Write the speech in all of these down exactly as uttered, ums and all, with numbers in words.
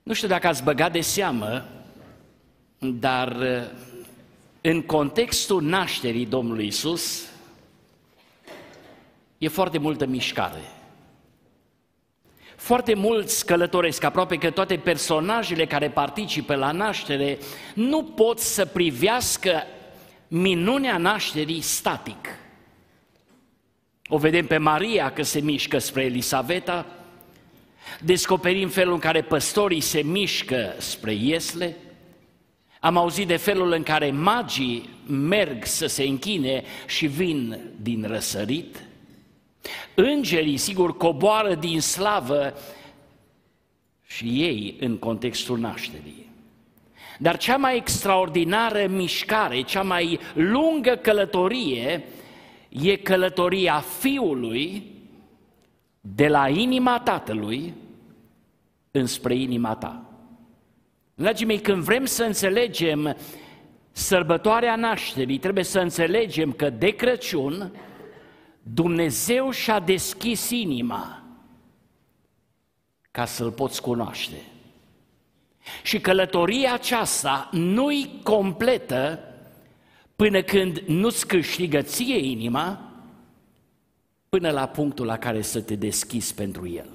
Nu știu dacă ați băgat de seamă, dar în contextul nașterii Domnului Iisus e foarte multă mișcare. Foarte mulți călătoresc, aproape că toate personajele care participă la naștere nu pot să privească minunea nașterii static. O vedem pe Maria că se mișcă spre Elisaveta, descoperim felul în care păstorii se mișcă spre Iesle, am auzit de felul în care magii merg să se închine și vin din răsărit, îngerii, sigur, coboară din slavă și ei în contextul nașterii. Dar cea mai extraordinară mișcare, cea mai lungă călătorie e călătoria Fiului de la inima Tatălui înspre inima ta. Dragii mei, când vrem să înțelegem sărbătoarea nașterii, trebuie să înțelegem că de Crăciun Dumnezeu și-a deschis inima ca să-L poți cunoaște. Și călătoria aceasta nu-i completă până când nu-ți câștigă ție inima, până la punctul la care să te deschizi pentru El.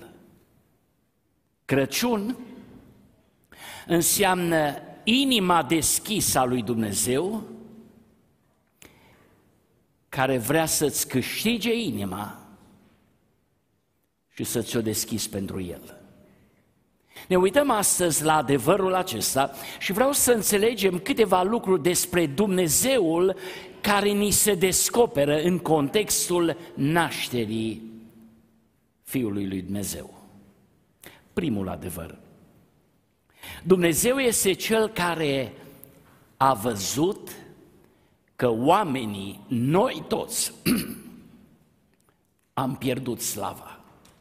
Crăciun înseamnă inima deschisă a lui Dumnezeu, care vrea să-ți câștige inima și să ți-o deschizi pentru El. Ne uităm astăzi la adevărul acesta și vreau să înțelegem câteva lucruri despre Dumnezeul care ni se descoperă în contextul nașterii Fiului lui Dumnezeu. Primul adevăr. Dumnezeu este Cel care a văzut că oamenii, noi toți, am pierdut slava.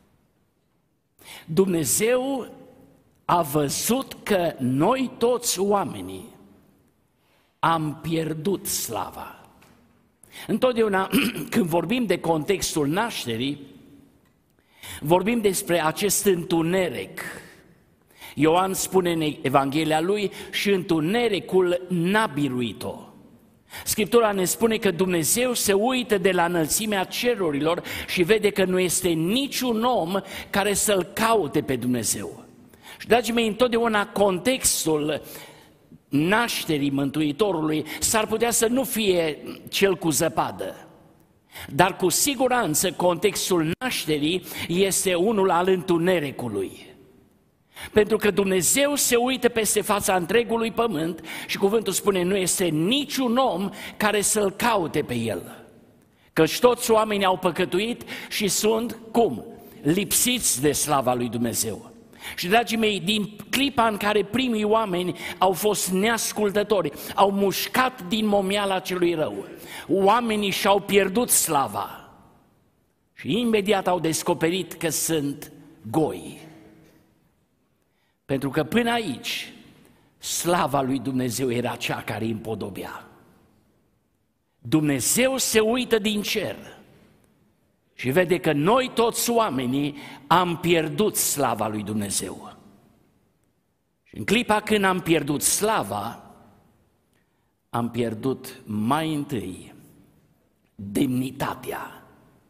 Dumnezeu a văzut că noi toți oamenii am pierdut slava. Întotdeauna când vorbim de contextul nașterii, vorbim despre acest întuneric. Ioan spune în Evanghelia lui și întunericul n-a biruit-o. Scriptura ne spune că Dumnezeu se uită de la înălțimea cerurilor și vede că nu este niciun om care să-L caute pe Dumnezeu. Și, dragii mei, întotdeauna contextul nașterii Mântuitorului s-ar putea să nu fie cel cu zăpadă, dar cu siguranță contextul nașterii este unul al întunericului. Pentru că Dumnezeu se uită peste fața întregului pământ și cuvântul spune, nu este niciun om care să-L caute pe El. Căci toți oamenii au păcătuit și sunt, cum? Lipsiți de slava lui Dumnezeu. Și, dragii mei, din clipa în care primii oameni au fost neascultători, au mușcat din momeala celui rău, oamenii și-au pierdut slava și imediat au descoperit că sunt goi. Pentru că până aici, slava lui Dumnezeu era cea care îi împodobea. Dumnezeu se uită din cer și vede că noi toți oamenii am pierdut slava lui Dumnezeu. Și în clipa când am pierdut slava, am pierdut mai întâi demnitatea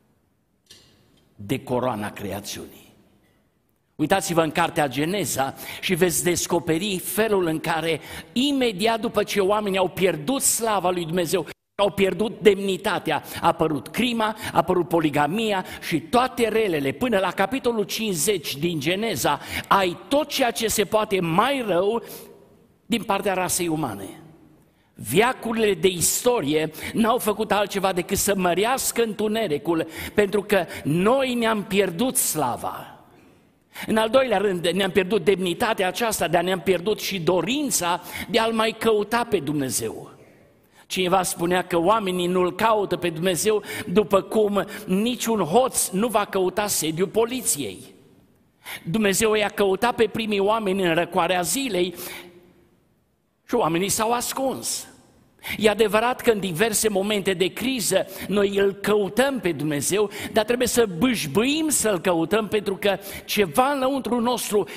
de coroana creațiunii. Uitați-vă în cartea Geneza și veți descoperi felul în care imediat după ce oamenii au pierdut slava lui Dumnezeu, au pierdut demnitatea, a apărut crima, a apărut poligamia și toate relele. Până la capitolul cincizeci din Geneza ai tot ceea ce se poate mai rău din partea rasei umane. Veacurile de istorie n-au făcut altceva decât să mărească întunericul, pentru că noi ne-am pierdut slava. În al doilea rând, ne-am pierdut demnitatea aceasta, dar ne-am pierdut și dorința de a-L mai căuta pe Dumnezeu. Cineva spunea că oamenii nu-L caută pe Dumnezeu după cum niciun hoț nu va căuta sediul poliției. Dumnezeu i-a căutat pe primii oameni în răcoarea zilei și oamenii s-au ascuns. E adevărat că în diverse momente de criză noi îl căutăm pe Dumnezeu, dar trebuie să bâșbâim să-L căutăm, pentru că ceva înăuntru nostru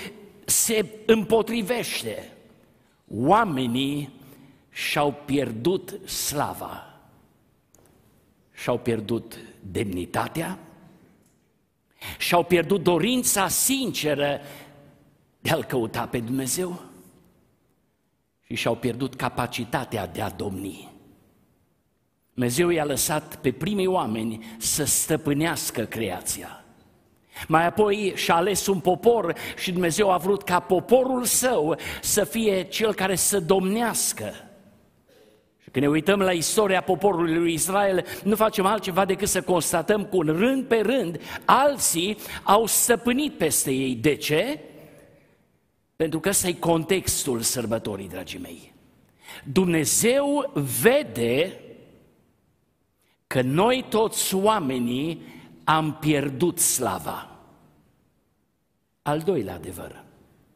se împotrivește. Oamenii și-au pierdut slava, și-au pierdut demnitatea, și-au pierdut dorința sinceră de a-L căuta pe Dumnezeu și și-au pierdut capacitatea de a domni. Dumnezeu i-a lăsat pe primii oameni să stăpânească creația. Mai apoi și-a ales un popor și Dumnezeu a vrut ca poporul său să fie cel care să domnească. Și când ne uităm la istoria poporului lui Israel, nu facem altceva decât să constatăm că rând pe rând alții au stăpânit peste ei. De ce? Pentru că ăsta e contextul sărbătorii, dragii mei. Dumnezeu vede că noi toți oamenii am pierdut slava. Al doilea adevăr.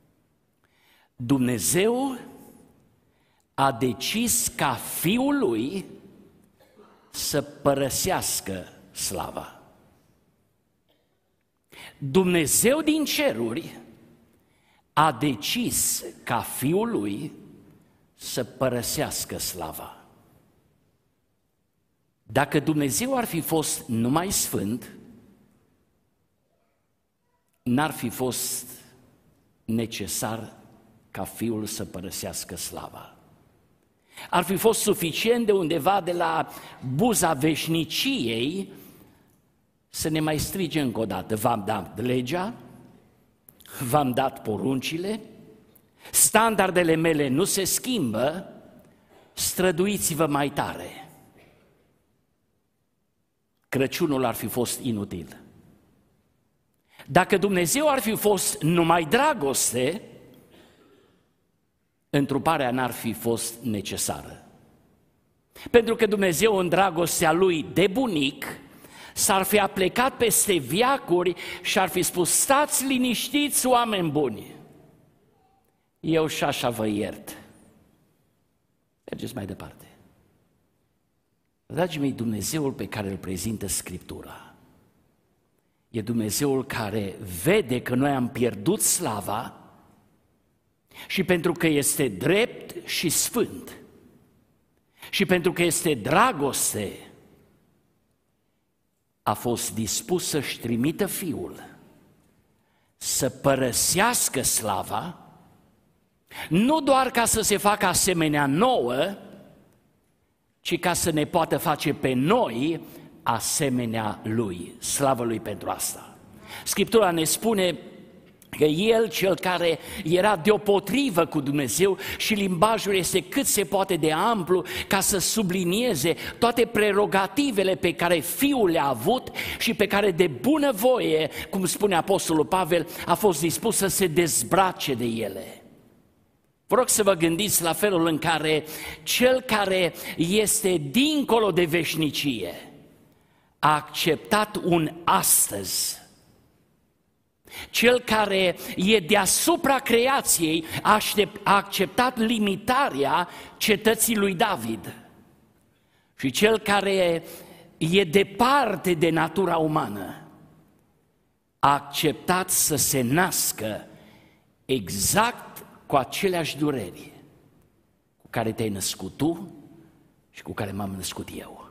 Dumnezeu a decis ca Fiul Lui să părăsească slava. Dumnezeu din ceruri a decis ca Fiul Lui să părăsească slava. Dacă Dumnezeu ar fi fost numai sfânt, n-ar fi fost necesar ca Fiul să părăsească slava. Ar fi fost suficient de undeva de la buza veșniciei să ne mai strige încă o dată: v-am dat legea, v-am dat poruncile, standardele mele nu se schimbă, străduiți-vă mai tare. Crăciunul ar fi fost inutil. Dacă Dumnezeu ar fi fost numai dragoste, întruparea n-ar fi fost necesară. Pentru că Dumnezeu, în dragostea Lui de bunic, s-ar fi aplecat peste veacuri și ar fi spus: stați liniștiți, oameni buni, eu și așa vă iert. Mergeți mai departe. Dragii mei, Dumnezeul pe care îl prezintă Scriptura e Dumnezeul care vede că noi am pierdut slava și pentru că este drept și sfânt și pentru că este dragoste, a fost dispus să-și trimită Fiul să părăsească slava, nu doar ca să se facă asemenea nouă, ci ca să ne poată face pe noi asemenea Lui. Slavă Lui pentru asta! Scriptura ne spune că El, cel care era deopotrivă cu Dumnezeu, și limbajul este cât se poate de amplu ca să sublinieze toate prerogativele pe care Fiul le-a avut și pe care de bunăvoie, cum spune Apostolul Pavel, a fost dispus să se dezbrace de ele. Vă rog să vă gândiți la felul în care Cel care este dincolo de veșnicie a acceptat un astăzi. Cel care e deasupra creației a acceptat limitarea cetății lui David. Și Cel care e departe de natura umană a acceptat să se nască exact cu aceleași dureri cu care te-ai născut tu și cu care m-am născut eu.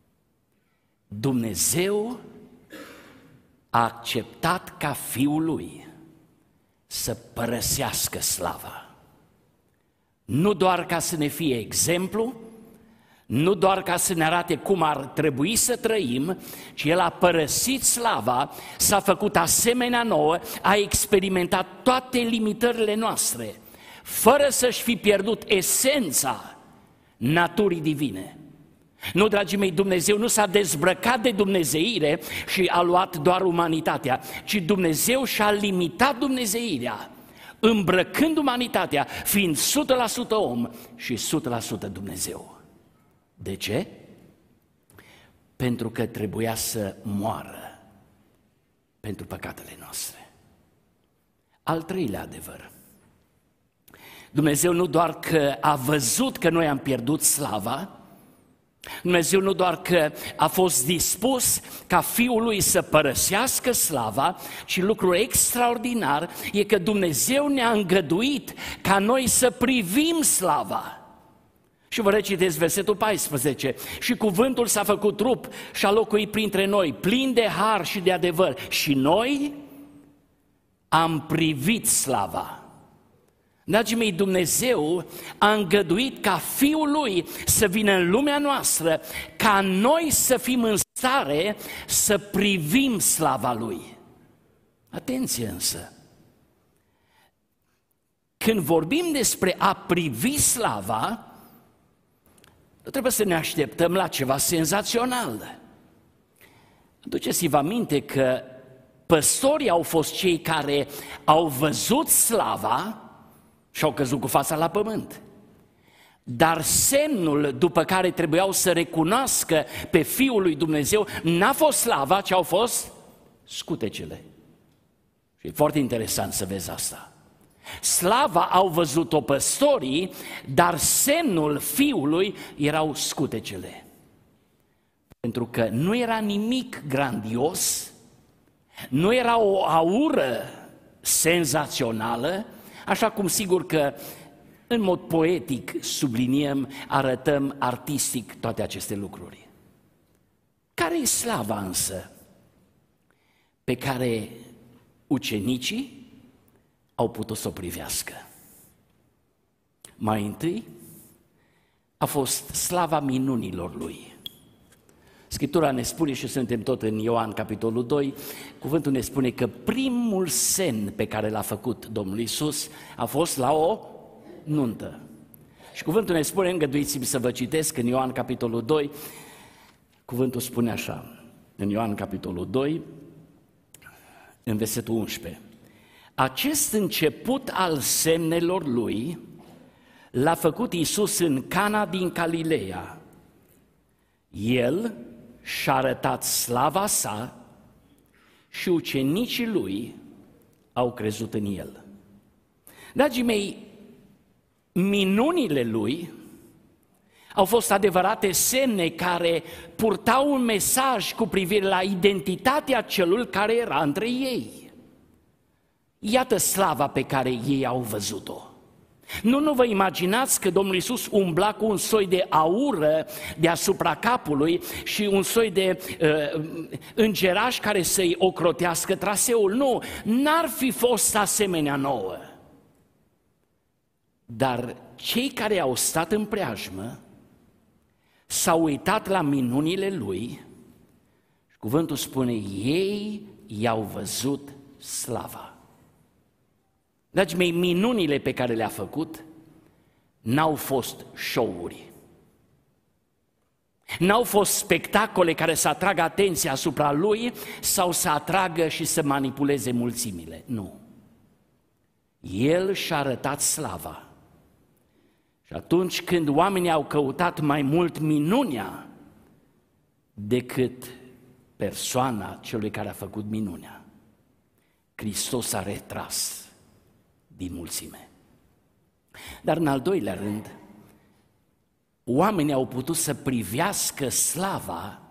Dumnezeu a acceptat ca Fiul Lui să părăsească slava. Nu doar ca să ne fie exemplu, nu doar ca să ne arate cum ar trebui să trăim, ci El a părăsit slava, s-a făcut asemenea nouă, a experimentat toate limitările noastre, fără să-și fi pierdut esența naturii divine. Nu, dragii mei, Dumnezeu nu s-a dezbrăcat de dumnezeire și a luat doar umanitatea, ci Dumnezeu și-a limitat dumnezeirea, îmbrăcând umanitatea, fiind o sută la sută om și o sută la sută Dumnezeu. De ce? Pentru că trebuia să moară pentru păcatele noastre. Al treilea adevăr. Dumnezeu nu doar că a văzut că noi am pierdut slava, Dumnezeu nu doar că a fost dispus ca Fiul Lui să părăsească slava, ci lucrul extraordinar e că Dumnezeu ne-a îngăduit ca noi să privim slava. Și vă recitesc versetul paisprezece. Și cuvântul s-a făcut trup și a locuit printre noi, plin de har și de adevăr. Și noi am privit slava. Dragii mei, Dumnezeu a îngăduit ca Fiul Lui să vină în lumea noastră, ca noi să fim în stare să privim slava Lui. Atenție însă! Când vorbim despre a privi slava, nu trebuie să ne așteptăm la ceva senzațional. Aduceți-vă aminte că păstorii au fost cei care au văzut slava și au căzut cu fața la pământ. Dar semnul după care trebuiau să recunoască pe Fiul lui Dumnezeu n-a fost slava, ci au fost scutecele. Și e foarte interesant să vezi asta. Slava au văzut-o păstorii, dar semnul Fiului erau scutecele. Pentru că nu era nimic grandios, nu era o aură senzațională, așa cum sigur că în mod poetic subliniem, arătăm artistic toate aceste lucruri. Care e slava însă pe care ucenicii au putut să o privească? Mai întâi a fost slava minunilor Lui. Scriptura ne spune, și suntem tot în Ioan capitolul doi, cuvântul ne spune că primul semn pe care l-a făcut Domnul Iisus a fost la o nuntă. Și cuvântul ne spune, îngăduiți-mi să vă citesc în Ioan capitolul doi, cuvântul spune așa, în Ioan capitolul doi, în versetul unsprezece. Acest început al semnelor Lui l-a făcut Iisus în Cana din Galileea. El și-a arătat slava sa și ucenicii Lui au crezut în El. Dragii mei, minunile Lui au fost adevărate semne care purtau un mesaj cu privire la identitatea celui care era între ei. Iată slava pe care ei au văzut-o. Nu, nu vă imaginați că Domnul Iisus umbla cu un soi de aură deasupra capului și un soi de uh, îngeraș care să-i ocrotească traseul. Nu, n-ar fi fost asemenea nouă. Dar cei care au stat în preajmă s-au uitat la minunile Lui și cuvântul spune, ei i-au văzut slava. Dragii mei, minunile pe care le-a făcut n-au fost show-uri. N-au fost spectacole care să atragă atenția asupra Lui sau să atragă și să manipuleze mulțimile. Nu. El și-a arătat slava. Și atunci când oamenii au căutat mai mult minunea decât persoana celui care a făcut minunea, Hristos a retras din mulțime. Dar în al doilea rând, oamenii au putut să privească slava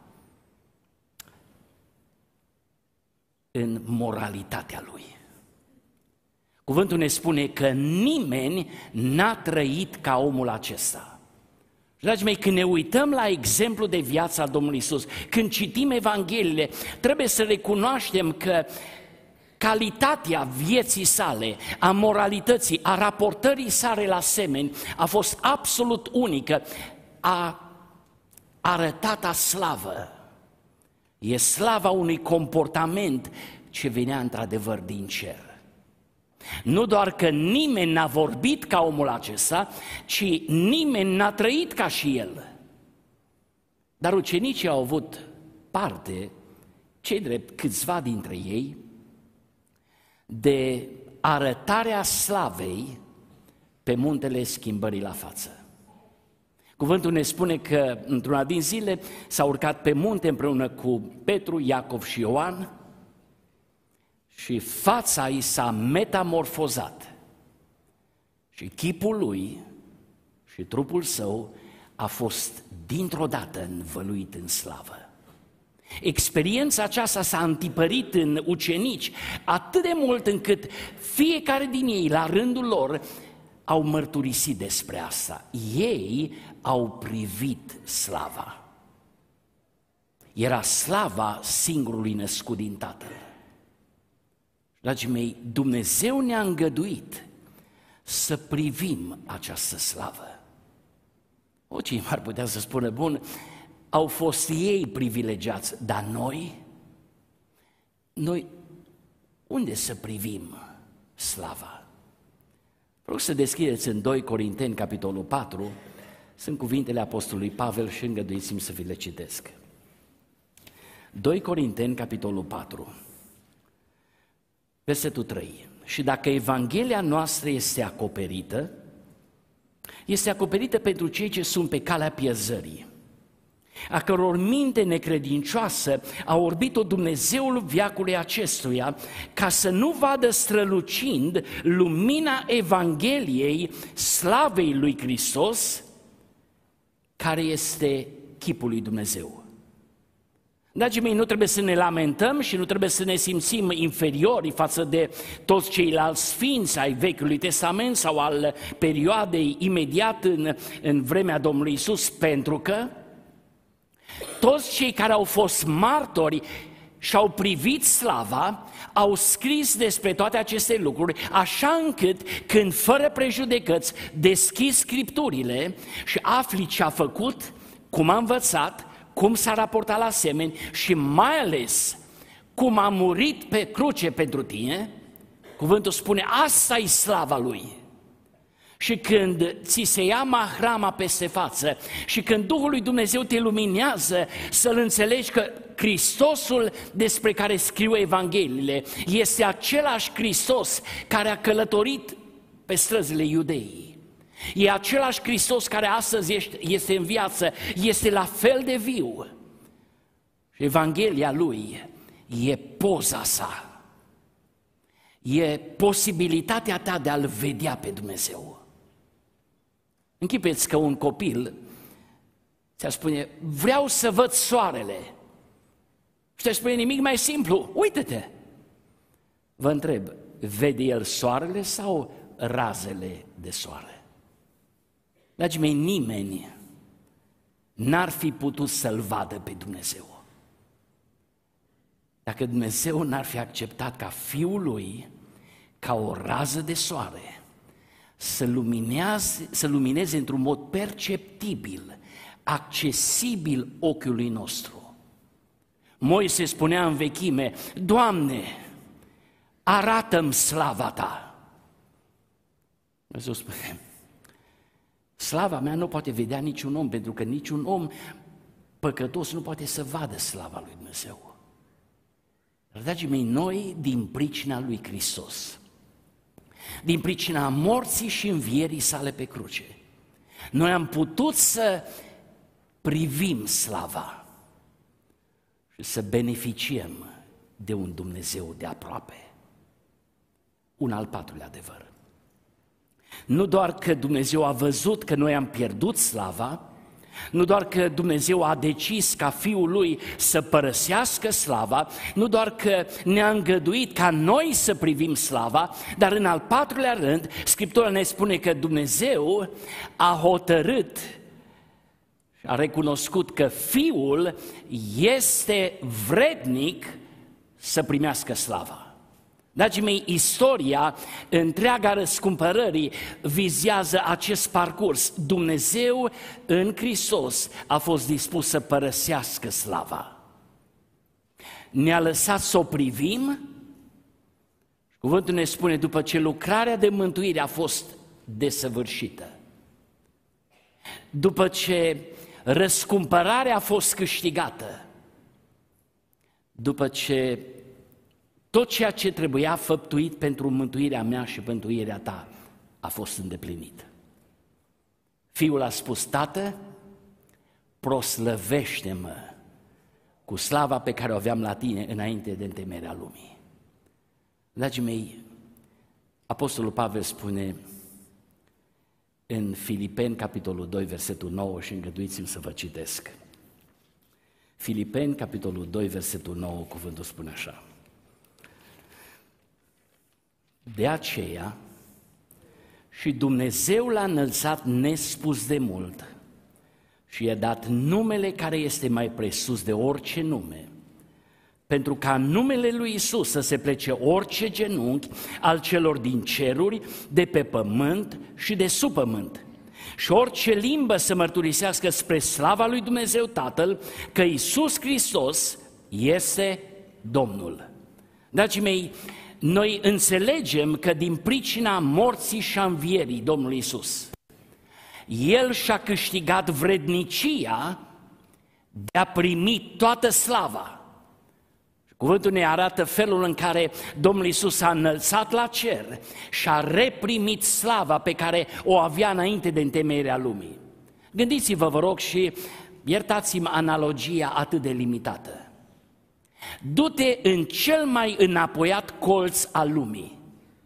în moralitatea Lui. Cuvântul ne spune că nimeni n-a trăit ca omul acesta. Dragii mei, când ne uităm la exemplu de viața Domnului Iisus, când citim Evangheliile, trebuie să recunoaștem că calitatea vieții sale, a moralității, a raportării sale la semeni a fost absolut unică, a arătat a slavă. E slava unui comportament ce venea într-adevăr din cer. Nu doar că nimeni n-a vorbit ca omul acesta, ci nimeni n-a trăit ca și el. Dar ucenicii au avut parte, cei drept câțiva dintre ei, de arătarea slavei pe muntele schimbării la față. Cuvântul ne spune că într-una din zile s-a urcat pe munte împreună cu Petru, Iacov și Ioan și fața i s-a metamorfozat și chipul lui și trupul său a fost dintr-o dată învăluit în slavă. Experiența aceasta s-a întipărit în ucenici atât de mult încât fiecare din ei, la rândul lor, au mărturisit despre asta. Ei au privit slava. Era slava singurului născut din Tatăl. Dragii mei, Dumnezeu ne-a îngăduit să privim această slavă. O, cine ar putea să spună, bun, au fost ei privilegiați, dar noi, noi unde să privim slava? Vreau să deschideți în doi Corinteni, capitolul patru, sunt cuvintele apostolului Pavel și îngăduiți-mi să vi le citesc. doi Corinteni, capitolul patru, versetul trei. Și dacă Evanghelia noastră este acoperită, este acoperită pentru cei ce sunt pe calea pierzării, a căror minte necredincioasă a orbit-o Dumnezeul veacului acestuia, ca să nu vadă strălucind lumina Evangheliei slavei lui Hristos, care este chipul lui Dumnezeu. Dragii mei, nu trebuie să ne lamentăm și nu trebuie să ne simțim inferiori față de toți ceilalți sfinți ai Vechiului Testament sau al perioadei imediat în, în vremea Domnului Iisus, pentru că toți cei care au fost martori și au privit slava, au scris despre toate aceste lucruri, așa încât când fără prejudecăți deschizi Scripturile și afli ce a făcut, cum a învățat, cum s-a raportat la semeni și mai ales cum a murit pe cruce pentru tine, cuvântul spune, asta e slava Lui. Și când ți se ia mahrama peste față și când Duhul lui Dumnezeu te luminează să-L înțelegi că Hristosul despre care scriu Evangheliile este același Hristos care a călătorit pe străzile Iudeii. E același Hristos care astăzi este în viață, este la fel de viu. Și Evanghelia Lui e poza sa, e posibilitatea ta de a-L vedea pe Dumnezeu. Închipuiți că un copil ți-ar spune, vreau să văd soarele. Și te spune nimic mai simplu, uite-te. Vă întreb, vede el soarele sau razele de soare? Dragii mei, nimeni n-ar fi putut să-L vadă pe Dumnezeu dacă Dumnezeu n-ar fi acceptat ca Fiul Lui, ca o rază de soare, să lumineze, să lumineze într-un mod perceptibil, accesibil ochiului nostru. Moise spunea în vechime, Doamne, arată-mi slava Ta. Dumnezeu spune, slava mea nu poate vedea niciun om, pentru că niciun om păcătos nu poate să vadă slava lui Dumnezeu. Dar, dragii mei, noi, din pricina lui Hristos, din pricina morții și învierii sale pe cruce, noi am putut să privim slava și să beneficiem de un Dumnezeu de aproape. Un al patrulea adevăr. Nu doar că Dumnezeu a văzut că noi am pierdut slava, nu doar că Dumnezeu a decis ca Fiul Lui să părăsească slava, nu doar că ne-a îngăduit ca noi să privim slava, dar în al patrulea rând, Scriptura ne spune că Dumnezeu a hotărât și a recunoscut că Fiul este vrednic să primească slava. Dragii mei, istoria întreaga răscumpărării vizează acest parcurs. Dumnezeu în Hristos a fost dispus să părăsească slava. Ne-a lăsat să o privim. Cuvântul ne spune, după ce lucrarea de mântuire a fost desăvârșită, după ce răscumpărarea a fost câștigată, după ce tot ceea ce trebuia făptuit pentru mântuirea mea și mântuirea ta a fost îndeplinit. Fiul a spus, Tată, proslăvește-mă cu slava pe care o aveam la tine înainte de întemeierea lumii. Dragii mei, Apostolul Pavel spune, în Filipeni, capitolul doi, versetul nouă și îngăduiți-mi să vă citesc. Filipeni, capitolul doi, versetul nouă, cuvântul spune așa. De aceea și Dumnezeu l-a înălțat nespus de mult și i-a dat numele care este mai presus de orice nume, pentru ca în numele lui Iisus să se plece orice genunchi al celor din ceruri, de pe pământ și de sub pământ, și orice limbă să mărturisească spre slava lui Dumnezeu Tatăl că Iisus Hristos este Domnul. Dragii mei, noi înțelegem că din pricina morții și a învierii Domnului Iisus, El și-a câștigat vrednicia de a primi toată slava. Cuvântul ne arată felul în care Domnul Iisus s-a înălțat la cer și a reprimit slava pe care o avea înainte de întemeierea lumii. Gândiți-vă, vă rog, și iertați-mi analogia atât de limitată. Du-te în cel mai înapoiat colț al lumii,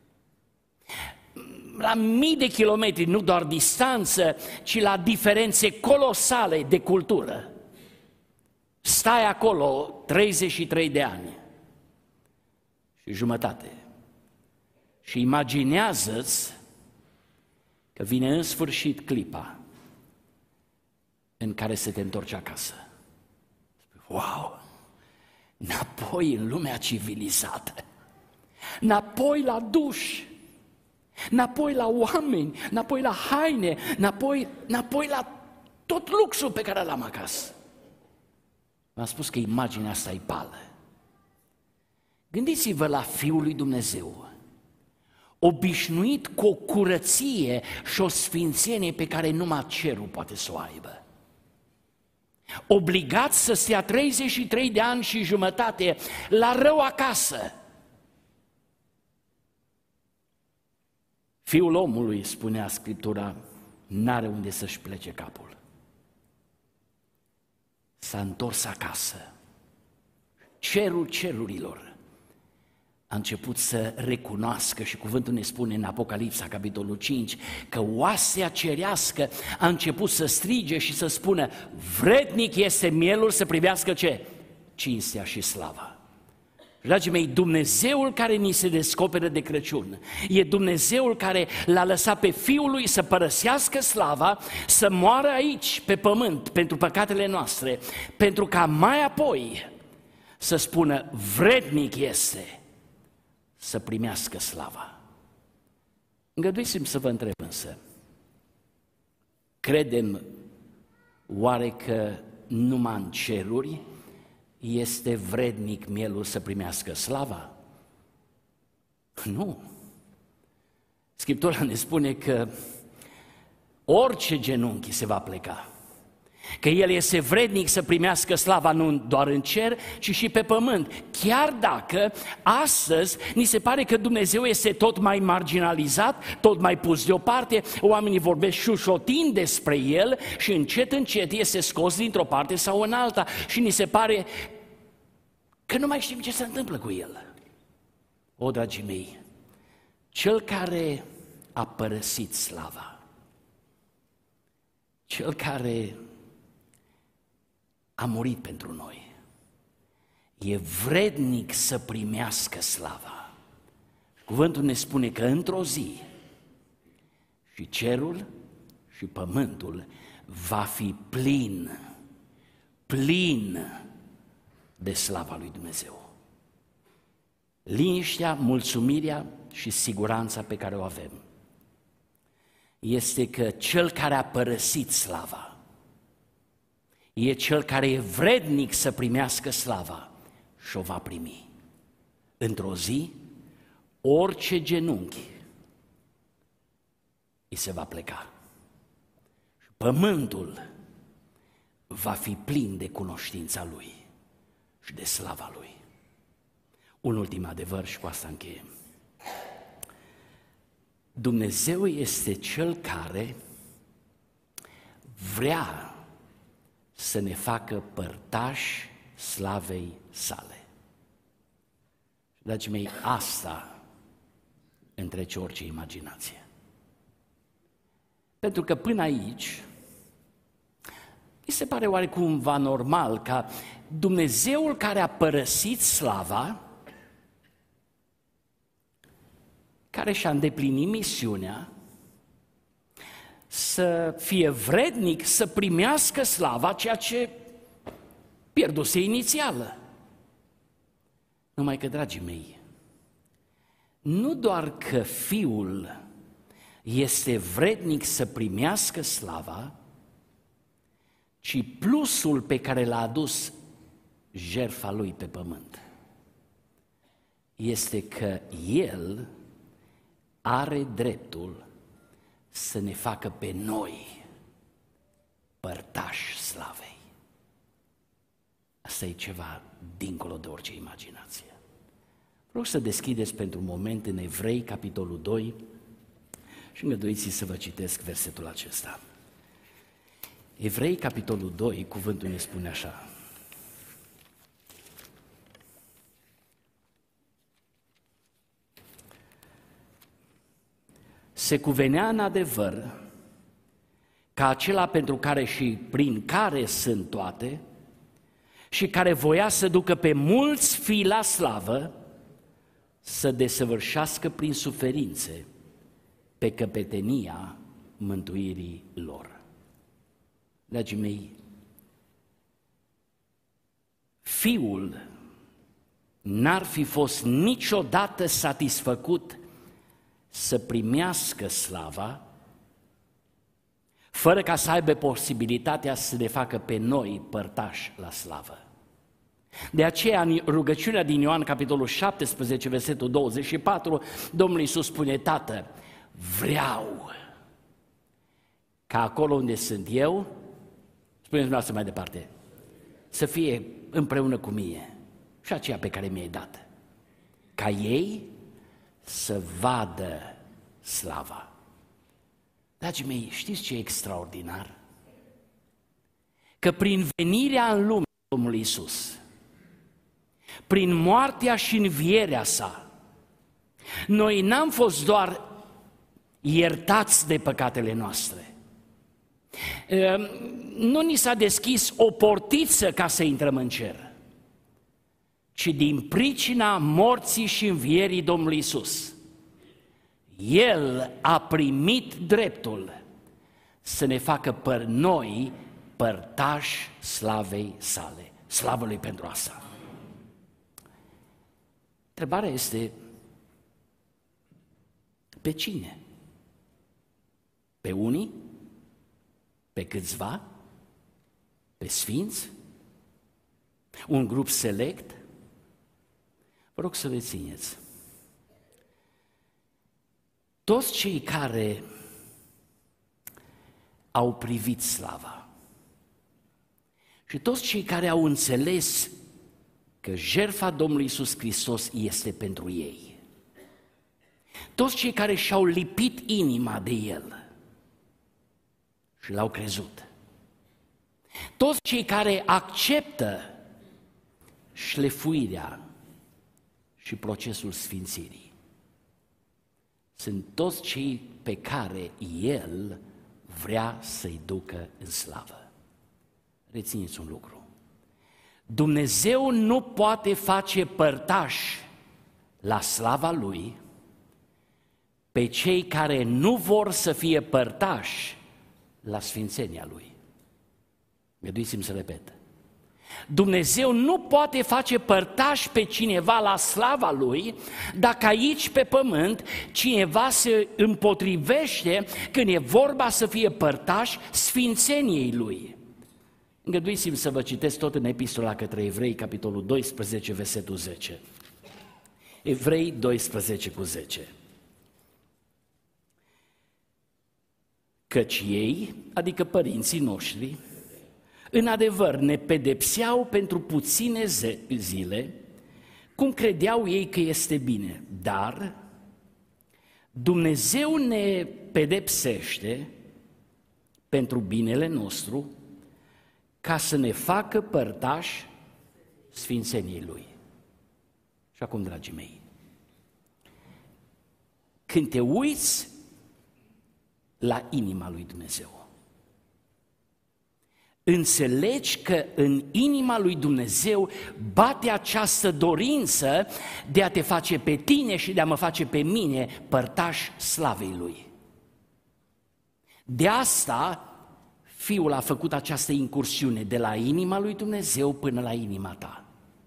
la mii de kilometri, nu doar distanță, ci la diferențe colosale de cultură. Stai acolo treizeci și trei de ani și jumătate și imaginează-ți că vine în sfârșit clipa în care să te întorci acasă. Wow! Înapoi în lumea civilizată, înapoi la duș, înapoi la oameni, înapoi la haine, înapoi, înapoi la tot luxul pe care l-am acasă. V-am spus că imaginea asta e pală. Gândiți-vă la Fiul lui Dumnezeu, obișnuit cu o curăție și o sfințenie pe care numai cerul poate să o aibă. Obligat să stea treizeci și trei de ani și jumătate la rău acasă. Fiul omului, spunea Scriptura, n-are unde să-și plece capul. S-a întors acasă. Cerul cerurilor a început să recunoască, și cuvântul ne spune în Apocalipsa, capitolul cinci, că oasea cerească a început să strige și să spună: vrednic este mielul să privească ce? Cinstea și slava. Dragii mei, Dumnezeul care ni se descoperă de Crăciun e Dumnezeul care l-a lăsat pe Fiul lui să părăsească slava, să moară aici pe pământ pentru păcatele noastre, pentru ca mai apoi să spună: vrednic este să primească slava. Îngăduiți-mi să vă întreb însă, credem oare că numai în ceruri este vrednic mielul să primească slava? Nu. Scriptura ne spune că orice genunchi se va pleca, că El este vrednic să primească slava nu doar în cer, ci și pe pământ. Chiar dacă astăzi ni se pare că Dumnezeu este tot mai marginalizat, tot mai pus deoparte, oamenii vorbesc șușotind despre El și încet, încet este scos dintr-o parte sau în alta și ni se pare că nu mai știm ce se întâmplă cu El. O, dragii mei, Cel care a părăsit slava, Cel care a murit pentru noi, e vrednic să primească slava. Cuvântul ne spune că într-o zi și cerul și pământul va fi plin, plin de slava lui Dumnezeu. Liniștea, mulțumirea și siguranța pe care o avem este că Cel care a părăsit slava e Cel care e vrednic să primească slava și o va primi. Într-o zi, orice genunchi îi se va pleca. Și pământul va fi plin de cunoștința Lui și de slava Lui. Un ultim adevăr și cu asta încheiem. Dumnezeu este Cel care vrea să ne facă părtași slavei sale. Dragii mei, asta întrece orice imaginație. Pentru că până aici mi se pare oarecumva normal ca Dumnezeul care a părăsit slava, care și-a îndeplinit misiunea, să fie vrednic să primească slava, ceea ce pierduse inițială. Numai că, dragii mei, nu doar că Fiul este vrednic să primească slava, ci plusul pe care l-a adus jertfa Lui pe pământ este că El are dreptul să ne facă pe noi părtași slavei. Asta e ceva dincolo de orice imaginație. Vreau să deschideți pentru un moment în Evrei, capitolul doi, și îngăduiți să vă citesc versetul acesta. Evrei, capitolul doi, cuvântul ne spune așa: se cuvenea în adevăr ca acela pentru care și prin care sunt toate și care voia să ducă pe mulți fii la slavă, să desăvârșească prin suferințe pe căpetenia mântuirii lor. Dragii mei, Fiul n-ar fi fost niciodată satisfăcut să primească slava fără ca să aibă posibilitatea să ne facă pe noi părtași la slavă. De aceea, în rugăciunea din Ioan, capitolul șaptesprezece, versetul douăzeci și patru, Domnul Iisus spune: Tată, vreau ca acolo unde sunt eu, spuneți dumneavoastră mai departe, să fie împreună cu mine și aceea pe care mi-ai dat, ca ei să vadă slava. Dragii mei, știți ce e extraordinar? Că prin venirea în lume Domnului Iisus, prin moartea și învierea sa, noi n-am fost doar iertați de păcatele noastre. Nu ni s-a deschis o portiță ca să intrăm în cer, ci din pricina morții și învierii Domnului Iisus, El a primit dreptul să ne facă pe noi părtași slavei sale. Slavă Lui pentru asta. Întrebarea este: pe cine? Pe unii? Pe câțiva? Pe sfinți? Un grup select? Vă rog să rețineți. Toți cei care au privit slava și toți cei care au înțeles că jertfa Domnului Iisus Hristos este pentru ei, toți cei care și-au lipit inima de El și l-au crezut, toți cei care acceptă șlefuirea și procesul sfințirii, sunt toți cei pe care El vrea să-i ducă în slavă. Rețineți un lucru: Dumnezeu nu poate face părtași la slava Lui pe cei care nu vor să fie părtași la sfințenia Lui. Îngăduiți-mi să repet. Dumnezeu nu poate face părtași pe cineva la slava Lui dacă aici pe pământ cineva se împotrivește când e vorba să fie părtași sfințeniei Lui. Îngăduiți-mi să vă citesc tot în epistola către Evrei, capitolul doisprezece, versetul zece. Evrei doisprezece cu zece. Căci ei, adică părinții noștri, în adevăr ne pedepseau pentru puține zile, cum credeau ei că este bine, dar Dumnezeu ne pedepsește pentru binele nostru, ca să ne facă părtași sfințeniei Lui. Și acum, dragii mei, când te uiți la inima lui Dumnezeu. Înțelegi că în inima lui Dumnezeu bate această dorință de a te face pe tine și de a mă face pe mine părtaș slavei Lui. De asta Fiul a făcut această incursiune de la inima lui Dumnezeu până la inima ta.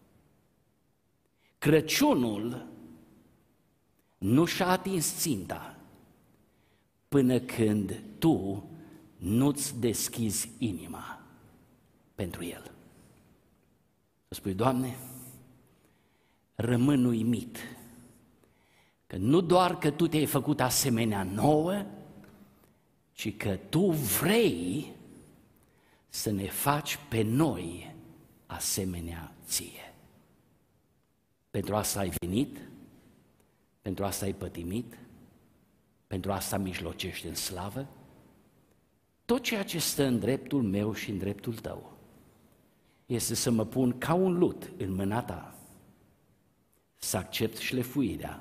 Crăciunul nu și-a atins ținta până când tu nu-ți deschizi inima pentru El. Spui, Doamne, rămân uimit că nu doar că Tu te-ai făcut asemenea nouă, ci că Tu vrei să ne faci pe noi asemenea Ție. Pentru asta ai venit, pentru asta ai pătimit, pentru asta mijlocești în slavă. Tot ceea ce stă în dreptul meu și în dreptul tău este să mă pun ca un lut în mâna ta, să accept șlefuirea,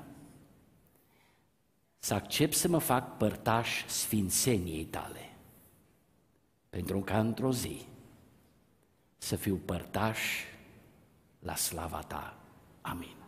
să accept să mă fac părtaș sfințeniei tale, pentru ca într-o zi să fiu părtaș la slava ta. Amin.